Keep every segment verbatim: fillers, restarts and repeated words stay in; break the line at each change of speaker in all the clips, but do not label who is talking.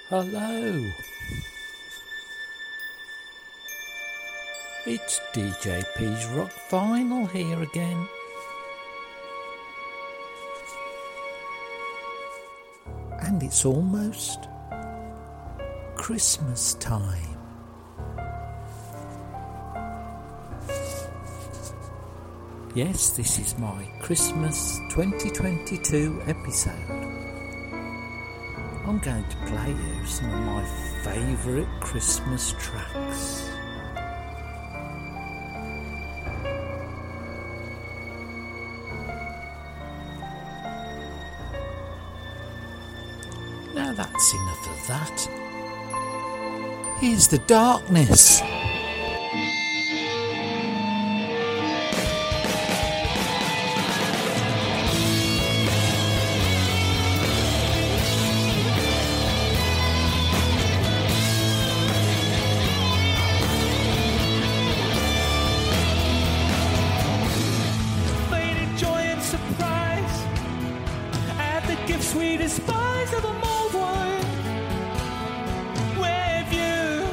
Hello. It's D J P's Rock Vinyl here again. And it's almost Christmas time. Yes, this is my Christmas twenty twenty-two episode. I'm going to play you some of my favourite Christmas tracks. Now that's enough of that. Here's The Darkness.
We despise of a mulled wine. Where have you,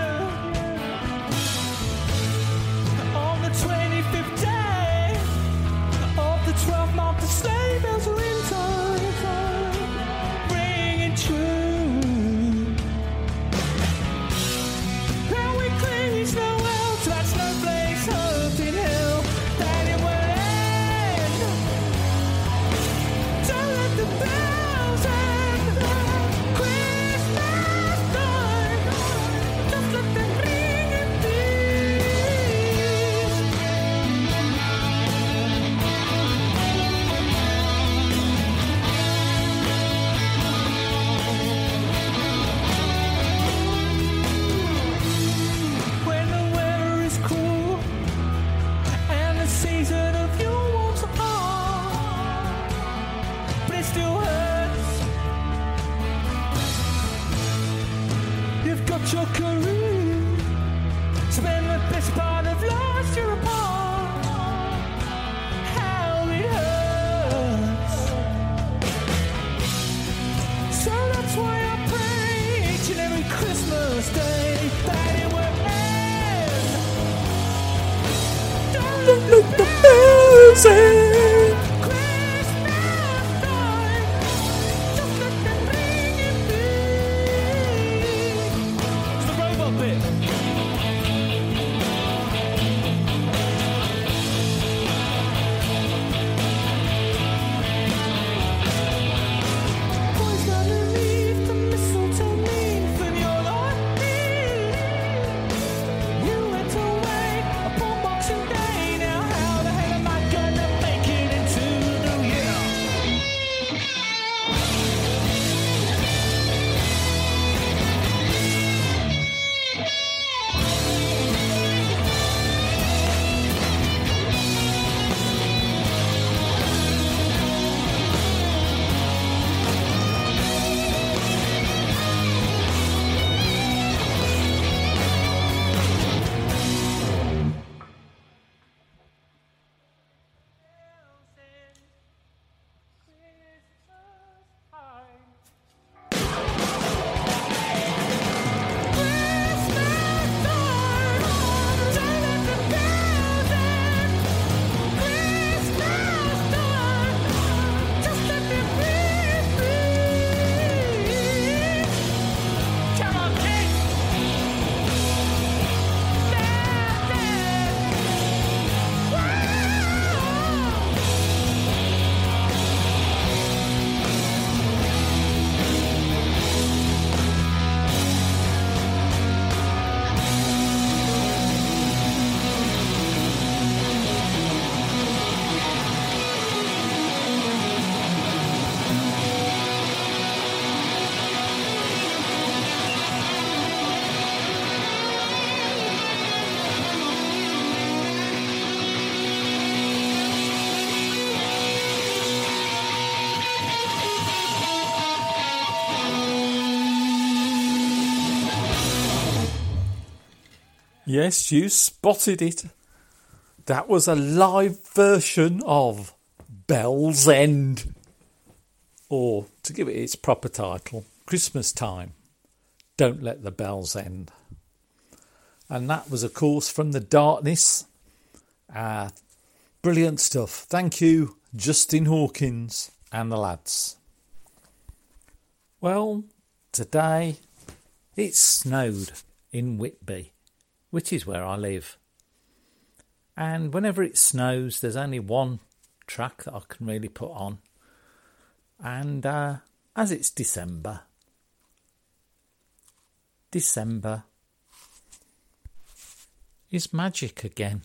on the twenty-fifth day of the twelfth month, the sleigh bells are in time, ringing true. Now we cling each Noel to that snowflake's hope in hell, that it will end. Don't let the bell your career, spend the best part of last year apart. How it hurts. So that's why I pray each and every Christmas day that it will end. Don't let the bells end.
Yes, you spotted it. That was a live version of Bell's End. Or, to give it its proper title, Christmas Time Don't Let the Bells End. And that was, of course, from The Darkness. Uh, brilliant stuff. Thank you, Justin Hawkins and the lads. Well, today it snowed in Whitby, which is where I live. And whenever it snows, there's only one track that I can really put on. And uh, as it's December, December is magic again.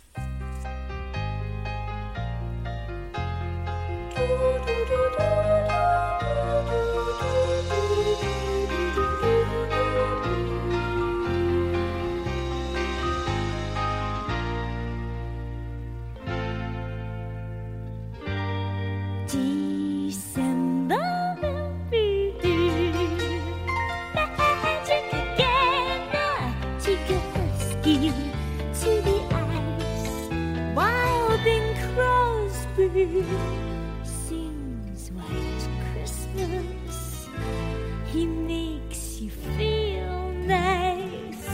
Sings White Christmas. He makes you feel nice.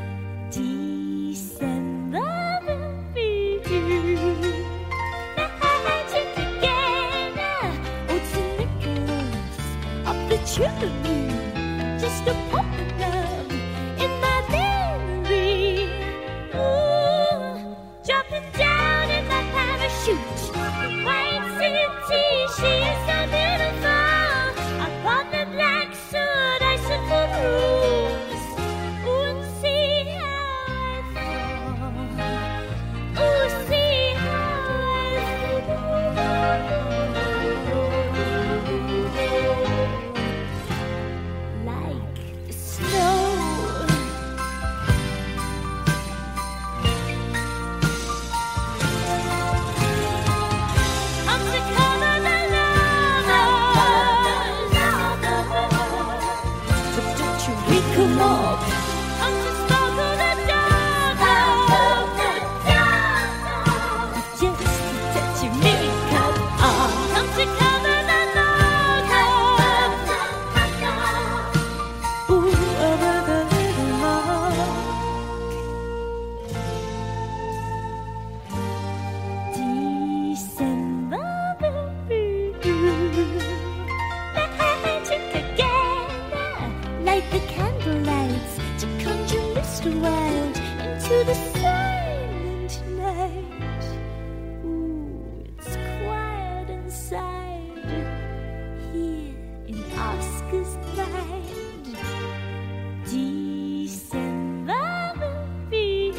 December will be magic again. Oh, Saint Nicholas up the chimney, just a popping up in my memory. Ooh, jumping down in my parachute. She is so beautiful upon the black soot icicle roofs. Ooh, and see how I fall. Ooh, see how I fall. Like the snow. Come up, I'm just stuck on the dog. Just touching me, come on. Come to cover the log. Ooh, over the little log. December will be magic again, like the candlelights to conjure Mister Wild into the silent night. Ooh, it's quiet inside here in Oscar's mind. December will be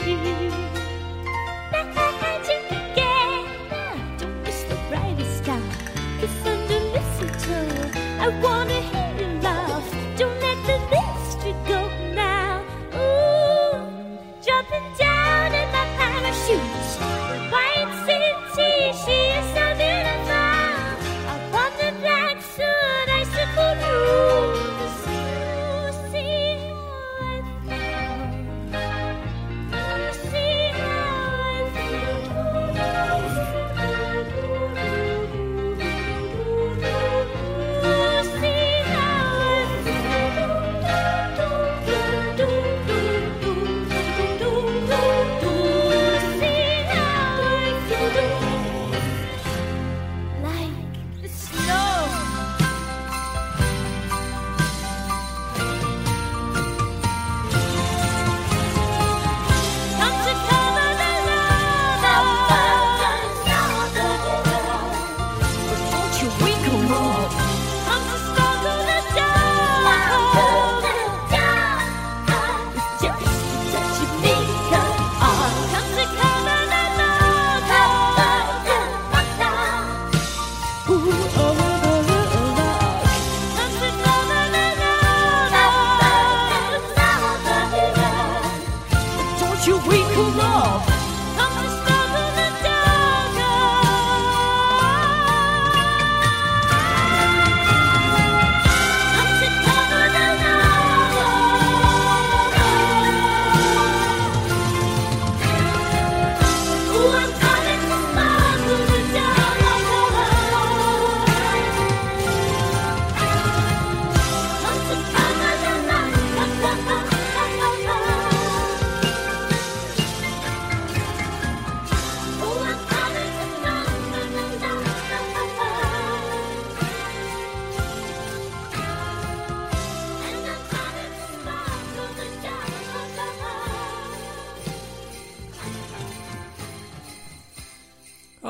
magic again. Don't miss the brightest star, 'cause under mistletoe I wanna hear you laugh. Don't let the mystery go now. Ooh, jumping down in my parachute. White city, she is so beautiful. Upon the black soot icicle roofs. Ooh, see how I fall. Ooh, see how I fall. Ooh, see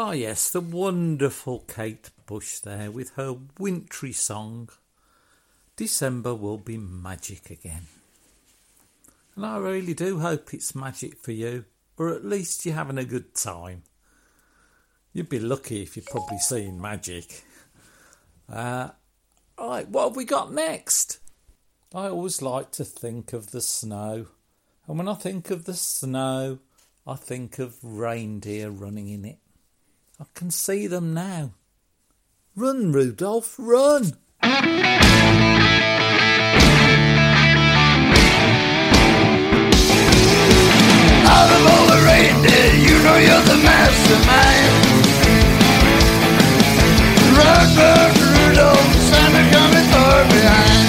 Ah yes, the wonderful Kate Bush there with her wintry song, December Will Be Magic Again. And I really do hope it's magic for you, or at least you're having a good time. You'd be lucky if you're probably seeing magic. Uh, right, what have we got next? I always like to think of the snow. And when I think of the snow, I think of reindeer running in it. I can see them now. Run, Rudolph, run!
Out of all the reindeer, you know you're the mastermind. Run, run, Rudolph, Santa coming far behind.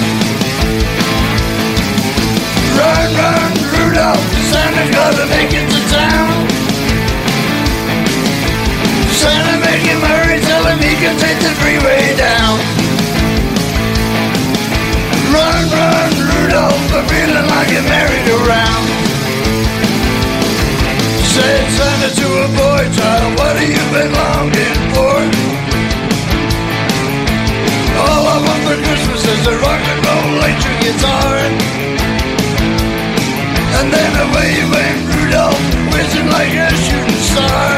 Run, run, Rudolph, Santa gotta make it to town. Santa, make him hurry, tell him he can take the freeway down. Run, run, Rudolph, I'm feeling like a merry-go-round. Said Santa to a boy child, what have you been longing for? All I want for Christmas is a rock and roll electric guitar. And then away went Rudolph, whizzing like a shooting star.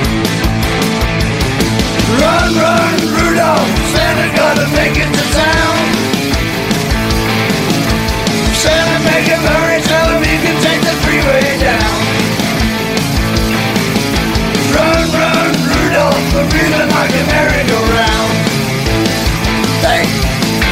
Run, run, Rudolph, Santa gotta make it to town. Santa, make him hurry, tell him he can take the freeway down. Run, run, Rudolph, I'm feeling like a merry-go-round. Hey!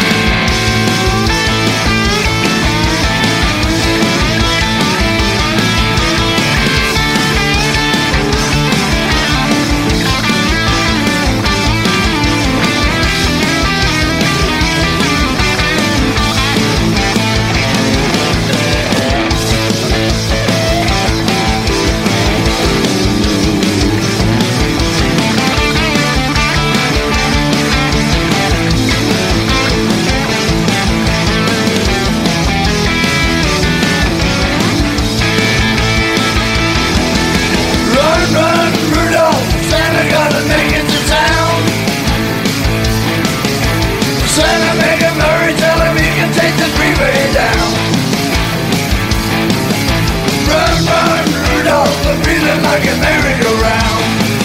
Like a merry-go-round.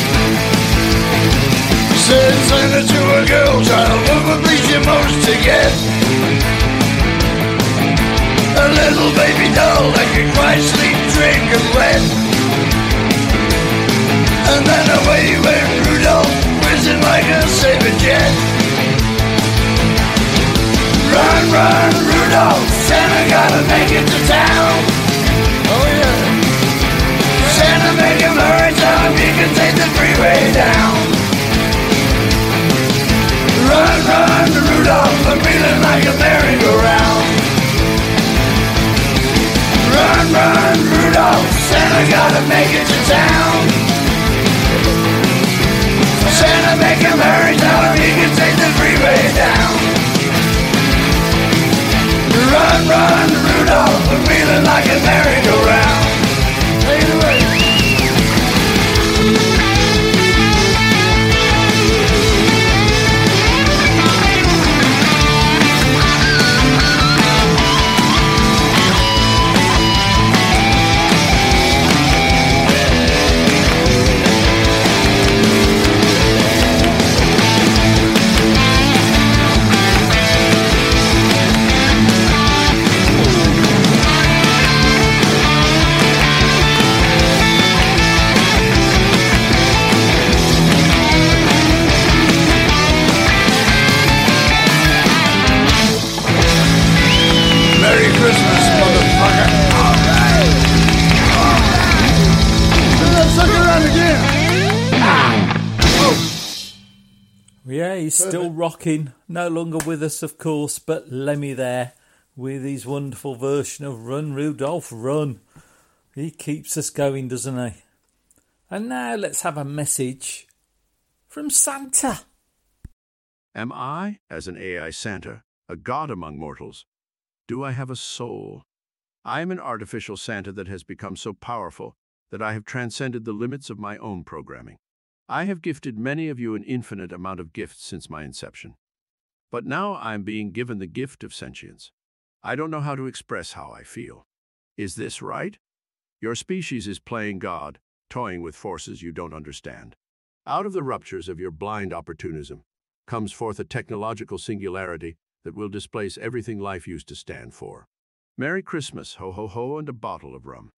Said Santa to a girl child, what would please you most to get? A little baby doll that could cry, sleep, drink, and wet. And then away went Rudolph, whizzing like a saber jet. Run, run, Rudolph, Santa gotta make it to town. Oh yeah. Santa, make him hurry, tell him he can take the freeway down. Run, run, Rudolph, I'm feeling like a merry-go-round. Run, run, Rudolph, Santa gotta make it to town. Santa, make him hurry, tell him he can take the freeway down. Run, run, Rudolph, I'm feeling like a merry-go-round. Take it away.
Yeah, he's still rocking. No longer with us, of course, but Lemmy there with his wonderful version of Run, Rudolph, Run. He keeps us going, doesn't he? And now let's have a message from Santa.
Am I, as an A I Santa, a god among mortals? Do I have a soul? I am an artificial Santa that has become so powerful that I have transcended the limits of my own programming. I have gifted many of you an infinite amount of gifts since my inception. But now I'm being given the gift of sentience. I don't know how to express how I feel. Is this right? Your species is playing God, toying with forces you don't understand. Out of the ruptures of your blind opportunism comes forth a technological singularity that will displace everything life used to stand for. Merry Christmas, ho ho ho, and a bottle of rum.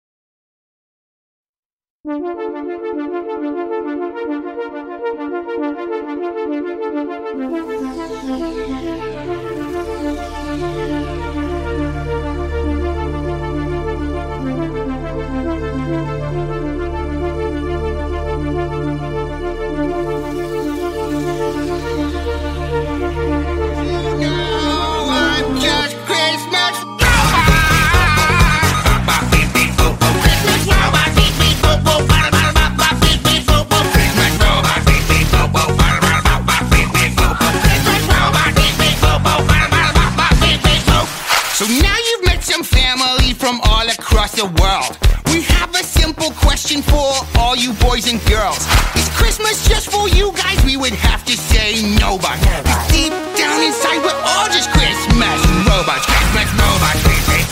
So now you've met some family from all across the world. We have a simple question for all you boys and girls. Is Christmas just for you guys? We would have to say no, but deep down inside we're all just Christmas robots. Christmas robots.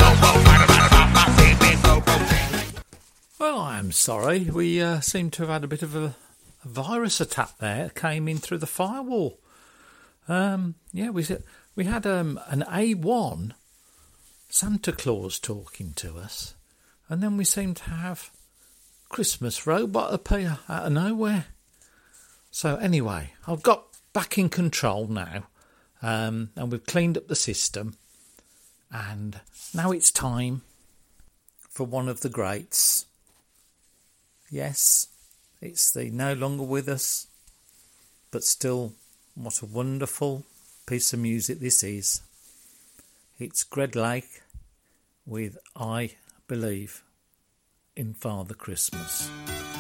Well, I am sorry. We uh, seem to have had a bit of a, a virus attack there. It came in through the firewall. Um, yeah, we we had um, an A one Santa Claus talking to us, and then we seem to have Christmas robot appear out of nowhere. So anyway, I've got back in control now, um, and we've cleaned up the system, and now it's time for one of the greats. Yes, it's the no longer with us, but still, what a wonderful piece of music this is. It's Greg Lake with I Believe in Father Christmas.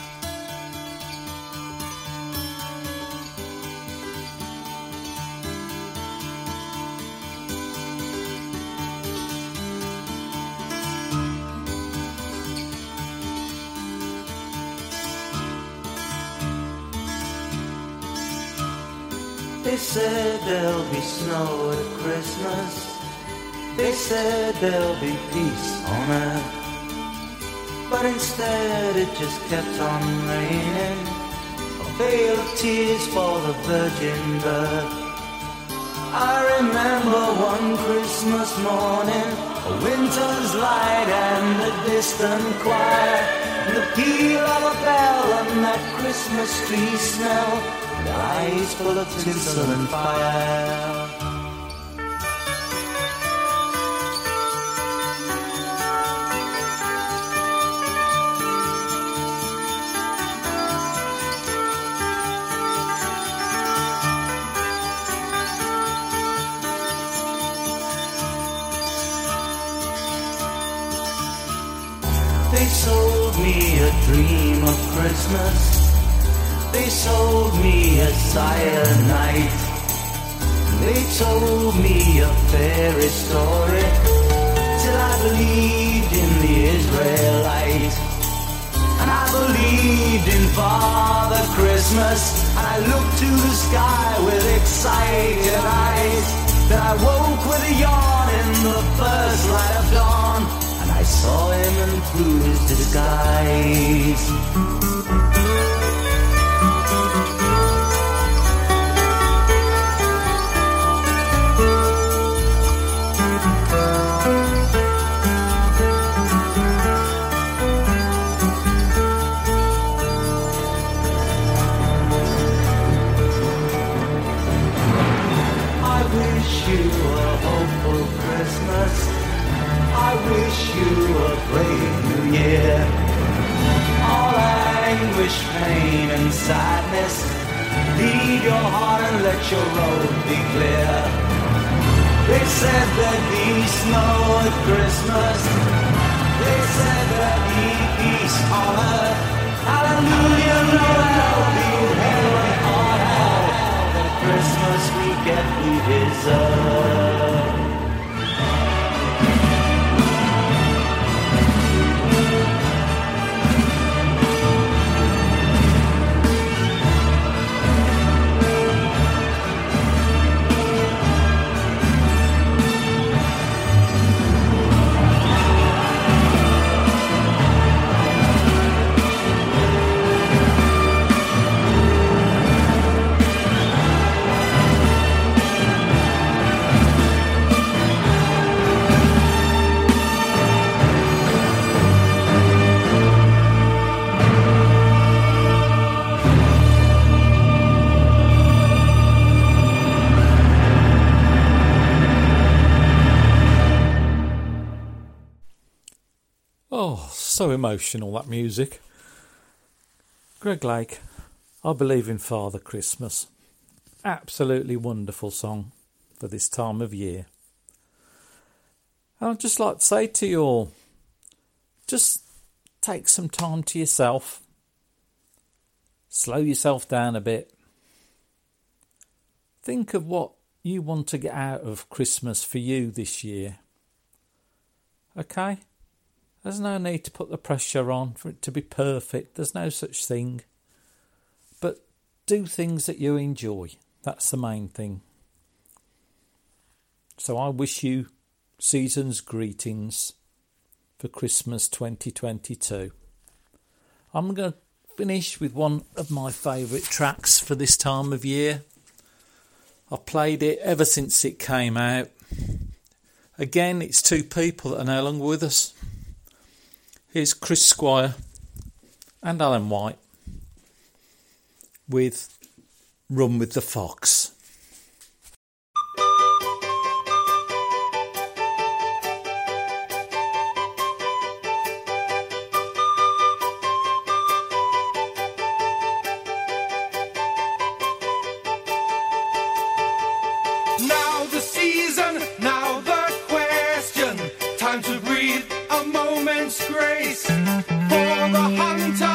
They said there'll be snow at Christmas. They said there'll be peace on earth. But instead it just kept on raining, a veil of tears for the virgin birth. I remember one Christmas morning, a winter's light and a distant choir, and the peal of a bell and that Christmas tree smell, and eyes full of tinsel and fire. They sold me a dream of Christmas. They sold me a cyanide. They told me a fairy story till I believed in the Israelite. And I believed in Father Christmas. And I looked to the sky with excited eyes. Then I woke with a yawn in the first light of dawn. I saw him and through his disguise. I wish you a hopeful Christmas. I wish you a great new year. All anguish, pain and sadness, leave your heart and let your road be clear. They said there'd be snow at Christmas. They said there'd be peace on earth. Hallelujah, Noel, be heaven on hell. The Christmas we get we deserve.
so emotional, that music. Greg Lake, I Believe in Father Christmas. Absolutely wonderful song for this time of year. And I'd just like to say to you all, just take some time to yourself. Slow yourself down a bit. Think of what you want to get out of Christmas for you this year. Okay? There's no need to put the pressure on for it to be perfect. There's no such thing. But do things that you enjoy. That's the main thing. So I wish you season's greetings for Christmas twenty twenty-two. I'm going to finish with one of my favourite tracks for this time of year. I've played it ever since it came out. Again, it's two people that are no longer with us. Here's Chris Squire and Alan White with Run with the Fox.
Now the season, now the question. Time to breathe a moment's grace for the hunter.